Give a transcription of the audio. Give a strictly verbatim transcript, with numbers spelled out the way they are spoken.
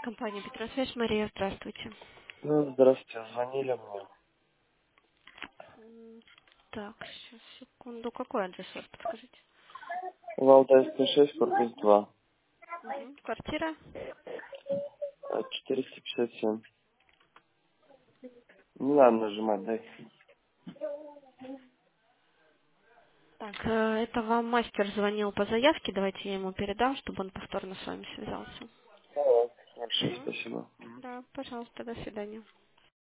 Компания Петросвязь, Мария, здравствуйте. Ну, здравствуйте, звонили мне. М, Так, сейчас, секунду. Какой адрес у вас, подскажите? Валдайская шесть, корпус два. Мгм. Квартира? э, четыреста пятьдесят семь. Не надо нажимать, дай. Так, э, это вам мастер звонил по заявке. Давайте я ему передам, чтобы он повторно с вами связался. Да, хорошо, Угу. спасибо. Да, пожалуйста, до свидания.